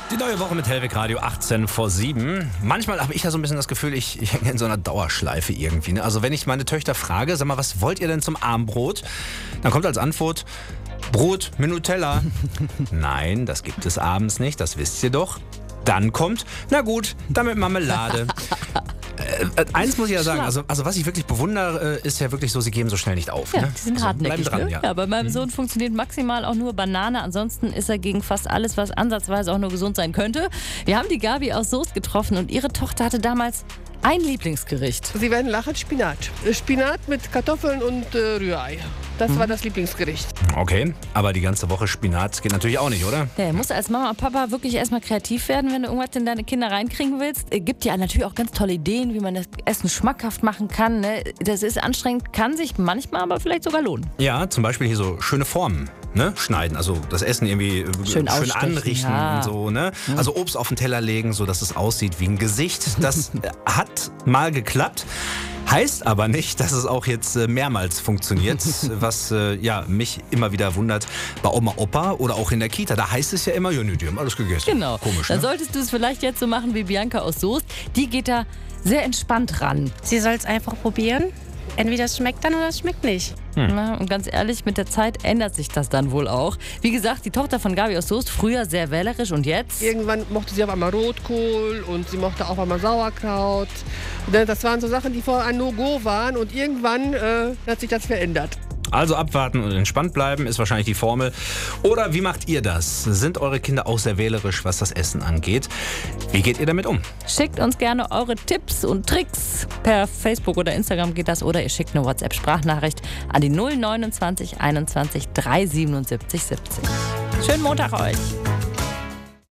Die neue Woche mit Hellweg Radio 18 vor 7. Manchmal habe ich ja so ein bisschen das Gefühl, ich hänge in so einer Dauerschleife irgendwie. Ne? Also wenn ich meine Töchter frage, sag mal, was wollt ihr denn zum Abendbrot? Dann kommt als Antwort, Brot mit Nutella. Nein, das gibt es abends nicht, das wisst ihr doch. Dann kommt, na gut, dann mit Marmelade. Eins muss ich ja sagen, also was ich wirklich bewundere, ist ja wirklich so, sie geben so schnell nicht auf. Ja, Ne? die sind hartnäckig. Bleiben dran, ne? ja. Bei meinem Sohn funktioniert maximal auch nur Banane. Ansonsten ist er gegen fast alles, was ansatzweise auch nur gesund sein könnte. Wir haben die Gabi aus Soest getroffen und ihre Tochter hatte damals ein Lieblingsgericht. Sie werden lachen, Spinat. Spinat mit Kartoffeln und Rührei. Das war das Lieblingsgericht. Okay, aber die ganze Woche Spinat geht natürlich auch nicht, oder? Ja, musst als Mama und Papa wirklich erstmal kreativ werden, wenn du irgendwas in deine Kinder reinkriegen willst. Gibt ja natürlich auch ganz tolle Ideen, wie man das Essen schmackhaft machen kann. Ne? Das ist anstrengend, kann sich manchmal aber vielleicht sogar lohnen. Ja, zum Beispiel hier so schöne Formen. Ne? Schneiden, also das Essen irgendwie schön anrichten und so. Ne? Also Obst auf den Teller legen, so dass es aussieht wie ein Gesicht. Das hat mal geklappt. Heißt aber nicht, dass es auch jetzt mehrmals funktioniert, was mich immer wieder wundert bei Oma, Opa oder auch in der Kita. Da heißt es ja immer, ja, die haben alles gegessen. Genau. Komisch, Dann ne? solltest du es vielleicht jetzt so machen wie Bianca aus Soest. Die geht da sehr entspannt ran. Sie soll es einfach probieren. Entweder es schmeckt dann oder es schmeckt nicht. Na, und ganz ehrlich, mit der Zeit ändert sich das dann wohl auch. Wie gesagt, die Tochter von Gabi aus Soest, früher sehr wählerisch und jetzt? Irgendwann mochte sie auf einmal Rotkohl und sie mochte auch einmal Sauerkraut. Das waren so Sachen, die vorher ein No-Go waren und irgendwann hat sich das verändert. Also abwarten und entspannt bleiben ist wahrscheinlich die Formel. Oder wie macht ihr das? Sind eure Kinder auch sehr wählerisch, was das Essen angeht? Wie geht ihr damit um? Schickt uns gerne eure Tipps und Tricks. Per Facebook oder Instagram geht das oder ihr schickt eine WhatsApp-Sprachnachricht an die 029 21 377 70. Schönen Montag euch.